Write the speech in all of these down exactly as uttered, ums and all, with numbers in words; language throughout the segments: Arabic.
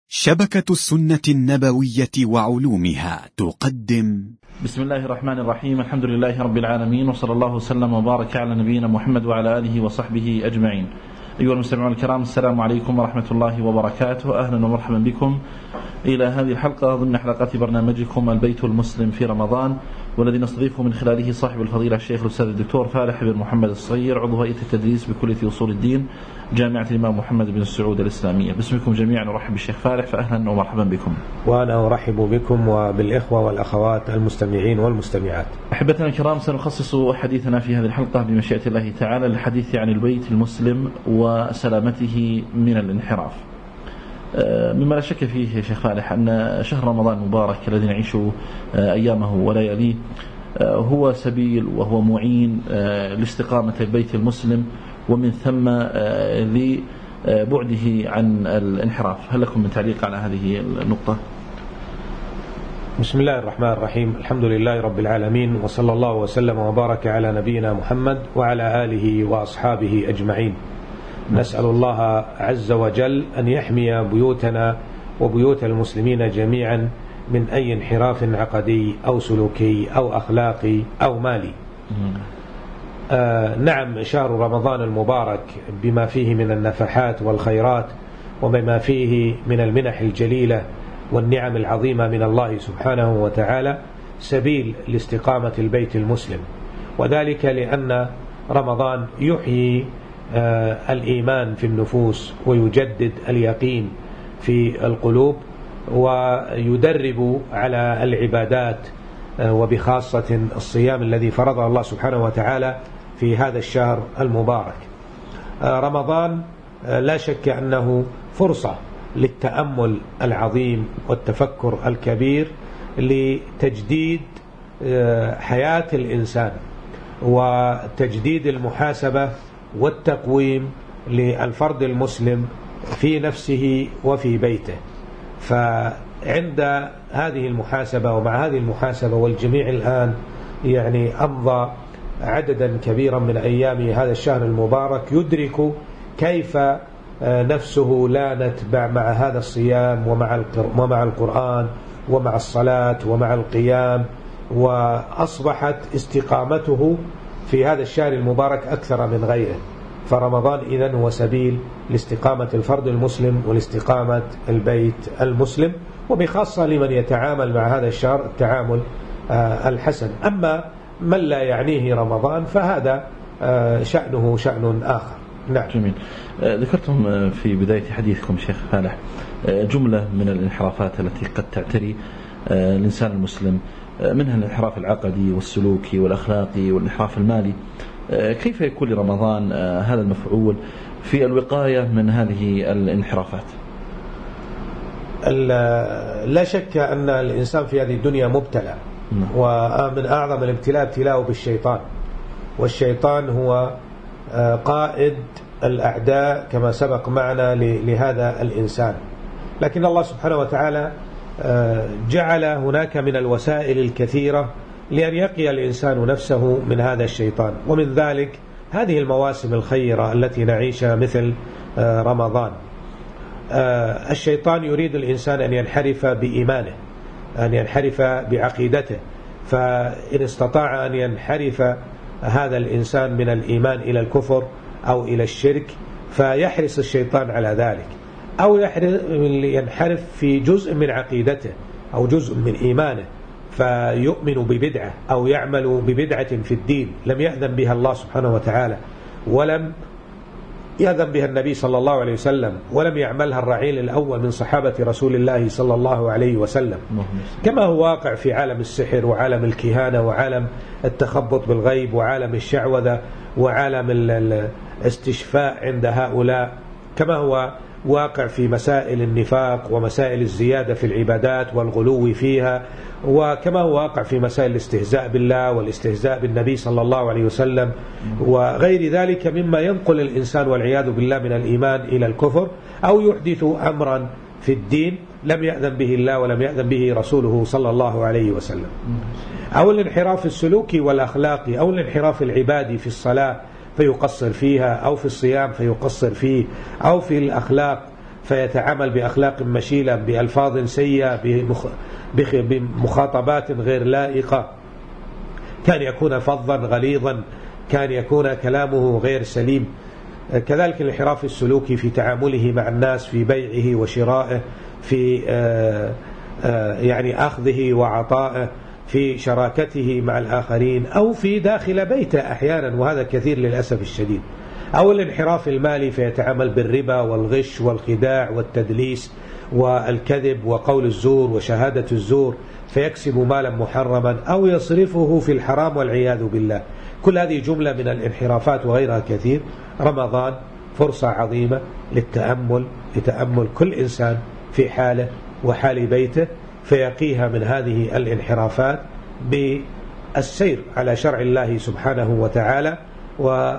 شبكة السنة النبوية وعلومها تقدم. بسم الله الرحمن الرحيم. الحمد لله رب العالمين، وصلى الله وسلم وبارك على نبينا محمد وعلى آله وصحبه أجمعين. أيها المستمعون الكرام، السلام عليكم ورحمة الله وبركاته. أهلا ومرحبا بكم إلى هذه الحلقة ضمن حلقات برنامجكم البيت المسلم في رمضان، والذي نستضيفه من خلاله صاحب الفضيلة الشيخ الأستاذ الدكتور فالح بن محمد الصغير، عضو هيئة التدريس بكلية أصول الدين جامعة الإمام محمد بن سعود الإسلامية. باسمكم جميعا نرحب بالشيخ فالح، فأهلا ومرحبا بكم. وأنا أرحب بكم وبالإخوة والأخوات المستمعين والمستمعات. أحبتنا الكرام، سنخصص حديثنا في هذه الحلقة بمشيئة الله تعالى للحديث عن البيت المسلم وسلامته من الانحراف. مما لا شك فيه يا شيخ فالح أن شهر رمضان المبارك الذي نعيش أيامه ولياليه هو سبيل وهو معين لاستقامة البيت المسلم، ومن ثم لبعده عن الانحراف. هل لكم من تعليق على هذه النقطة؟ بسم الله الرحمن الرحيم. الحمد لله رب العالمين، وصلى الله وسلم وبارك على نبينا محمد وعلى آله وأصحابه أجمعين. نسأل الله عز وجل أن يحمي بيوتنا وبيوت المسلمين جميعا من أي انحراف عقدي أو سلوكي أو أخلاقي أو مالي. آه نعم، شهر رمضان المبارك بما فيه من النفحات والخيرات وبما فيه من المنح الجليلة والنعم العظيمة من الله سبحانه وتعالى سبيل لاستقامة البيت المسلم، وذلك لأن رمضان يحيي آه الإيمان في النفوس ويجدد اليقين في القلوب ويدرب على العبادات، آه وبخاصة الصيام الذي فرضه الله سبحانه وتعالى في هذا الشهر المبارك. آه رمضان آه لا شك أنه فرصة للتأمل العظيم والتفكر الكبير لتجديد آه حياة الإنسان وتجديد المحاسبة والتقويم للفرد المسلم في نفسه وفي بيته. فعند هذه المحاسبة ومع هذه المحاسبة والجميع الآن يعني أمضى عددا كبيرا من أيام هذا الشهر المبارك يدرك كيف نفسه لانت مع هذا الصيام ومع ومع القرآن ومع الصلاة ومع القيام، وأصبحت استقامته في هذا الشهر المبارك أكثر من غيره. فرمضان إذن هو سبيل لاستقامة الفرد المسلم ولاستقامة البيت المسلم، وبخاصة لمن يتعامل مع هذا الشهر التعامل الحسن. أما من لا يعنيه رمضان فهذا شأنه شأن آخر. نعم، جميل. ذكرتم في بداية حديثكم شيخ فالح جملة من الانحرافات التي قد تعتري الإنسان المسلم، منها الانحراف العقدي والسلوكي والأخلاقي والانحراف المالي. كيف يكون لرمضان هذا المفعول في الوقاية من هذه الانحرافات؟ لا شك أن الإنسان في هذه الدنيا مبتلى، ومن أعظم الابتلاء ابتلاءه بالشيطان، والشيطان هو قائد الأعداء كما سبق معنا لهذا الإنسان. لكن الله سبحانه وتعالى جعل هناك من الوسائل الكثيرة لأن يقي الإنسان نفسه من هذا الشيطان، ومن ذلك هذه المواسم الخيرة التي نعيشها مثل رمضان. الشيطان يريد الإنسان أن ينحرف بإيمانه، أن ينحرف بعقيدته، فإن استطاع أن ينحرف هذا الإنسان من الإيمان إلى الكفر أو إلى الشرك فيحرص الشيطان على ذلك، أو ينحرف في جزء من عقيدته أو جزء من إيمانه فيؤمن ببدعة أو يعمل ببدعة في الدين لم يأذن بها الله سبحانه وتعالى ولم يأذن بها النبي صلى الله عليه وسلم، ولم يعملها الرعيل الأول من صحابة رسول الله صلى الله عليه وسلم، كما هو واقع في عالم السحر وعالم الكهانة وعالم التخبط بالغيب وعالم الشعوذة وعالم الاستشفاء عند هؤلاء، كما هو واقع في مسائل النفاق ومسائل الزيادة في العبادات والغلو فيها، وكما هو واقع في مسائل الاستهزاء بالله والاستهزاء بالنبي صلى الله عليه وسلم وغير ذلك مما ينقل الإنسان والعياذ بالله من الإيمان إلى الكفر، أو يحدث أمرا في الدين لم يأذن به الله ولم يأذن به رسوله صلى الله عليه وسلم، أو الانحراف السلوكي والأخلاقي، أو الانحراف العبادي في الصلاة فيقصر فيها، أو في الصيام فيقصر فيه، أو في الأخلاق فيتعامل بأخلاق مشيلة، بألفاظ سيئة، بمخاطبات غير لائقة، كان يكون فظا غليظا، كان يكون كلامه غير سليم. كذلك الانحراف السلوكي في تعامله مع الناس، في بيعه وشرائه، في آآ آآ يعني أخذه وعطائه، في شراكته مع الآخرين، أو في داخل بيته أحيانا، وهذا كثير للأسف الشديد. أو الانحراف المالي فيتعامل بالربا والغش والخداع والتدليس والكذب وقول الزور وشهادة الزور، فيكسب مالا محرما أو يصرفه في الحرام والعياذ بالله. كل هذه جملة من الانحرافات وغيرها كثير. رمضان فرصة عظيمة للتأمل، لتأمل كل إنسان في حاله وحال بيته، فيقيها من هذه الانحرافات بالسير على شرع الله سبحانه وتعالى، و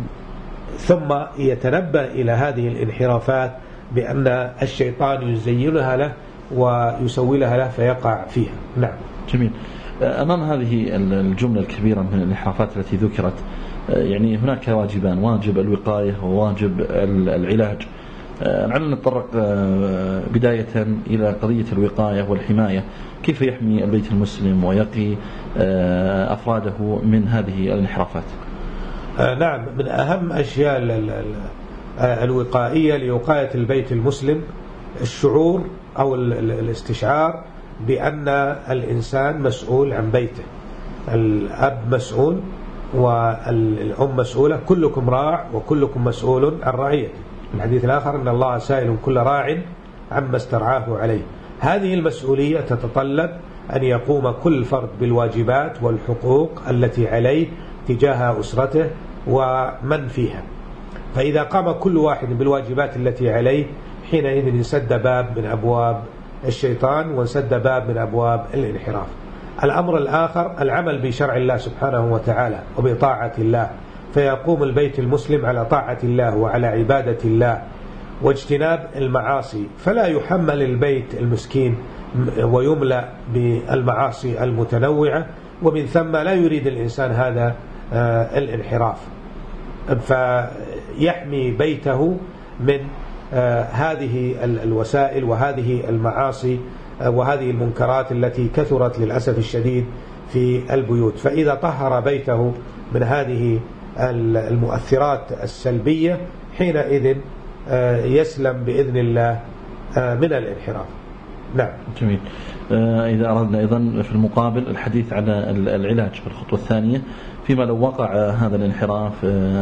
ثم يتنبه إلى هذه الانحرافات بأن الشيطان يزينها له ويسولها له فيقع فيها. نعم. جميل. أمام هذه الجملة الكبيرة من الانحرافات التي ذكرت، يعني هناك واجبان: واجب الوقاية وواجب العلاج. لعلنا نتطرق بداية إلى قضية الوقاية والحماية. كيف يحمي البيت المسلم ويقي أفراده من هذه الانحرافات؟ نعم، من أهم أشياء الوقائية لوقاية البيت المسلم الشعور أو الاستشعار بأن الإنسان مسؤول عن بيته. الأب مسؤول والأم مسؤولة، كلكم راع وكلكم مسؤول عن رعيته. الحديث الآخر: إن الله سائل كل راع عما استرعاه عليه. هذه المسؤولية تتطلب أن يقوم كل فرد بالواجبات والحقوق التي عليه تجاه أسرته ومن فيها. فإذا قام كل واحد بالواجبات التي عليه، حينئذ انسد باب من أبواب الشيطان وانسد باب من أبواب الانحراف. الأمر الآخر العمل بشرع الله سبحانه وتعالى وبطاعة الله، فيقوم البيت المسلم على طاعة الله وعلى عبادة الله واجتناب المعاصي، فلا يحمل البيت المسكين ويملأ بالمعاصي المتنوعة، ومن ثم لا يريد الإنسان هذا الانحراف، فيحمي بيته من هذه الوسائل وهذه المعاصي وهذه المنكرات التي كثرت للأسف الشديد في البيوت. فإذا طهر بيته من هذه المؤثرات السلبية، حينئذ يسلم بإذن الله من الانحراف. نعم. جميل. إذا أردنا أيضا في المقابل الحديث على العلاج في الخطوة الثانية، فيما لو وقع هذا الانحراف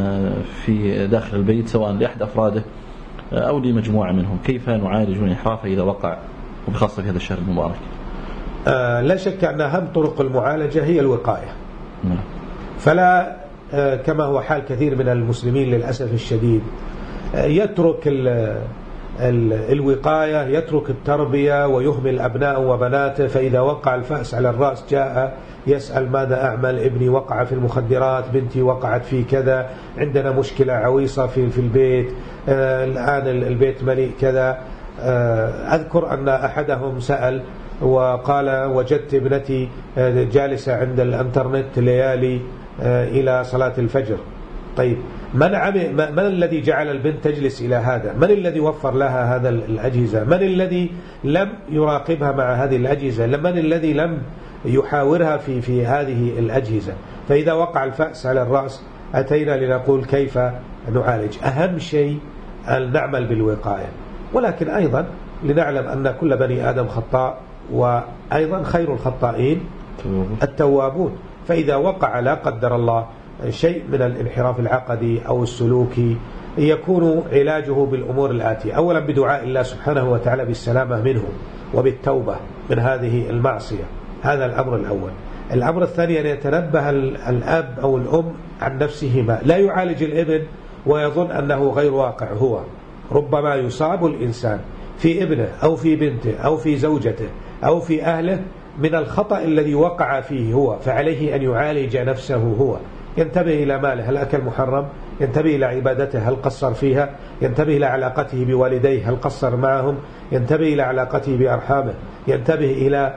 في داخل البيت سواء لأحد أفراده أو لمجموعة منهم، كيف نعالج الانحراف إذا وقع، وبخاصة في هذا الشهر المبارك؟ آه لا شك أن أهم طرق المعالجة هي الوقاية. نعم. فلا آه كما هو حال كثير من المسلمين للأسف الشديد، آه يترك ال ال الوقاية، يترك التربية ويهمل أبناءه وبناته، فإذا وقع الفأس على الرأس جاء يسأل: ماذا أعمل؟ ابني وقع في المخدرات، بنتي وقعت في كذا، عندنا مشكلة عويصة في في البيت، آه الآن البيت مليء كذا. آه أذكر أن أحدهم سأل وقال: وجدت ابنتي جالسة عند الانترنت ليالي آه إلى صلاة الفجر. طيب، من, من الذي جعل البنت تجلس إلى هذا؟ من الذي وفر لها هذا الأجهزة؟ من الذي لم يراقبها مع هذه الأجهزة؟ من الذي لم يحاورها في في هذه الأجهزة؟ فإذا وقع الفأس على الرأس أتينا لنقول كيف نعالج. أهم شيء أن نعمل بالوقاية، ولكن أيضا لنعلم أن كل بني آدم خطاء، وأيضا خير الخطائين التوابون. فإذا وقع لا قدر الله شيء من الانحراف العقدي أو السلوكي، يكون علاجه بالأمور الآتية: أولا بدعاء الله سبحانه وتعالى بالسلامة منه وبالتوبة من هذه المعصية، هذا الأمر الأول. الأمر الثاني أن يتنبه الأب أو الأم عن نفسهما، لا يعالج الابن ويظن أنه غير واقع. هو ربما يصاب الإنسان في ابنه أو في بنته أو في زوجته أو في أهله من الخطأ الذي وقع فيه هو، فعليه أن يعالج نفسه هو. ينتبه إلى ماله، هل أكل محرم؟ ينتبه إلى عبادته، هل قصر فيها؟ ينتبه إلى علاقته بوالديه، هل قصر معهم؟ ينتبه إلى علاقته بأرحامه، ينتبه إلى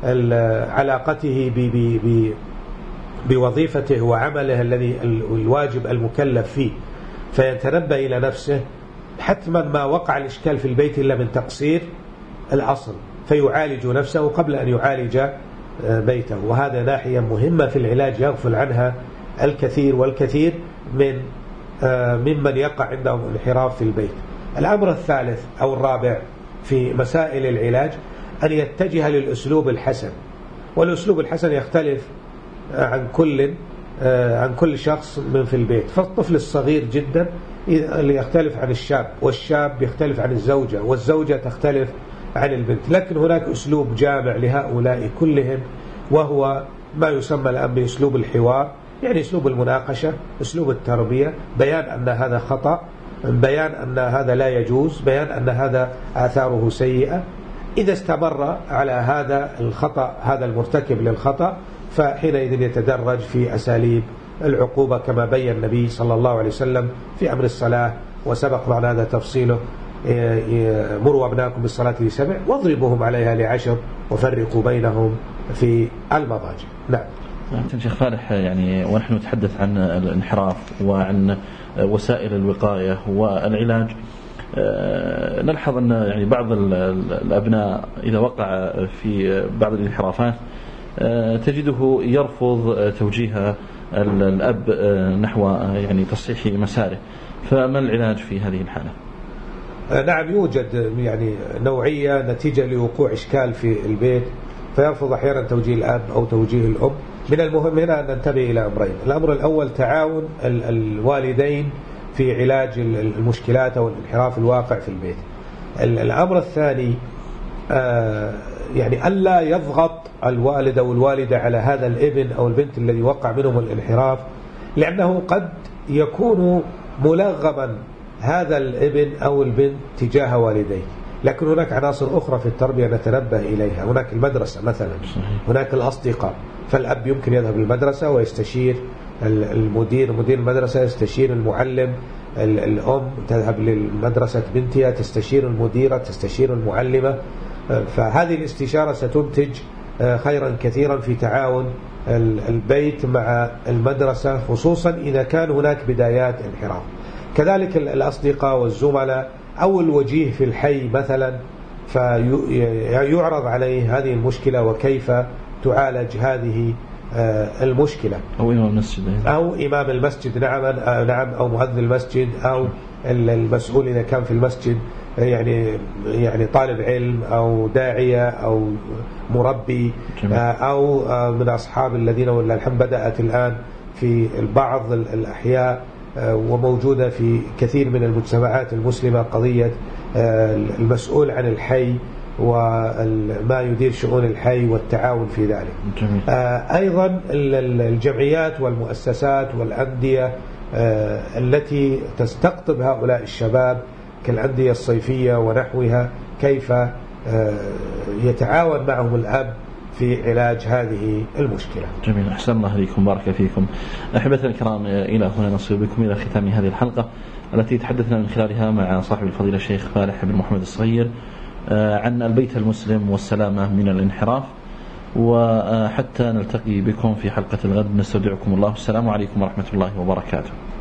علاقته ب ب ب بوظيفته وعمله الذي الواجب المكلف فيه، فيتنبه إلى نفسه حتما ما وقع الإشكال في البيت إلا من تقصير الأصل، فيعالج نفسه قبل أن يعالج بيته. وهذا ناحية مهمة في العلاج يغفل عنها الكثير والكثير من ممن يقع عندهم انحراف في البيت. الأمر الثالث أو الرابع في مسائل العلاج أن يتجه للأسلوب الحسن، والأسلوب الحسن يختلف عن كل عن كل شخص من في البيت. فالطفل الصغير جدا اللي يختلف عن الشاب، والشاب يختلف عن الزوجة، والزوجة تختلف عن البنت. لكن هناك أسلوب جامع لهؤلاء كلهم، وهو ما يسمى الآن بأسلوب الحوار، يعني أسلوب المناقشة، أسلوب التربية، بيان أن هذا خطأ، بيان أن هذا لا يجوز، بيان أن هذا آثاره سيئة. إذا استمر على هذا الخطأ، هذا المرتكب للخطأ، فحينئذ يتدرج في أساليب العقوبة كما بين النبي صلى الله عليه وسلم في أمر الصلاة، وسبق معنا هذا تفصيله: مروا أبناءكم بالصلاة لسبع واضربوهم عليها لعشر وفرقوا بينهم في المضاجع. نعم. شيخ فالح، يعني ونحن نتحدث عن الانحراف وعن وسائل الوقاية والعلاج، نلحظ أن يعني بعض الأبناء إذا وقع في بعض الانحرافات تجده يرفض توجيه الأب نحو يعني تصحيح مساره، فما العلاج في هذه الحالة؟ نعم، يوجد يعني نوعية نتيجة لوقوع إشكال في البيت، فيرفض أحيانا توجيه الأب أو توجيه الأم. من المهم هنا أن ننتبه إلى أمرين: الأمر الأول تعاون الوالدين في علاج المشكلات أو الانحراف الواقع في البيت. الأمر الثاني يعني ألا يضغط الوالد أو الوالدة على هذا الابن أو البنت الذي وقع منهم الانحراف، لأنه قد يكون ملغما هذا الابن أو البنت تجاه والديه. لكن هناك عناصر أخرى في التربية نتنبه إليها، هناك المدرسة مثلا، هناك الأصدقاء، فالأب يمكن يذهب للمدرسة ويستشير المدير، مدير المدرسة يستشير المعلم، الأم تذهب للمدرسة بنتها تستشير المديرة، تستشير المعلمة. فهذه الاستشارة ستنتج خيرا كثيرا في تعاون البيت مع المدرسة، خصوصا إذا كان هناك بدايات انحراف. كذلك الأصدقاء والزملاء أو الوجيه في الحي مثلا، فيعرض عليه هذه المشكلة وكيف تعالج هذه المشكلة، أو إمام المسجد أو إمام المسجد نعم نعم أو مؤذن المسجد، أو المسؤول إذا كان في المسجد يعني يعني طالب علم أو داعية أو مربي، أو من أصحاب الذين والله الحمد بدأت الآن في بعض الأحياء وموجودة في كثير من المجتمعات المسلمة قضية المسؤول عن الحي وما يدير شؤون الحي والتعاون في ذلك. جميل. أيضا الجمعيات والمؤسسات والأندية التي تستقطب هؤلاء الشباب كالأندية الصيفية ونحوها، كيف يتعاون معهم الأب في علاج هذه المشكلة. جميل، أحسن الله إليكم، بارك فيكم. أحبتنا الكرام، إلى هنا نصل بكم إلى ختام هذه الحلقة التي تحدثنا من خلالها مع صاحب الفضيلة الشيخ فالح بن محمد الصغير عن البيت المسلم والسلامة من الانحراف. وحتى نلتقي بكم في حلقة الغد نستودعكم الله، السلام عليكم ورحمة الله وبركاته.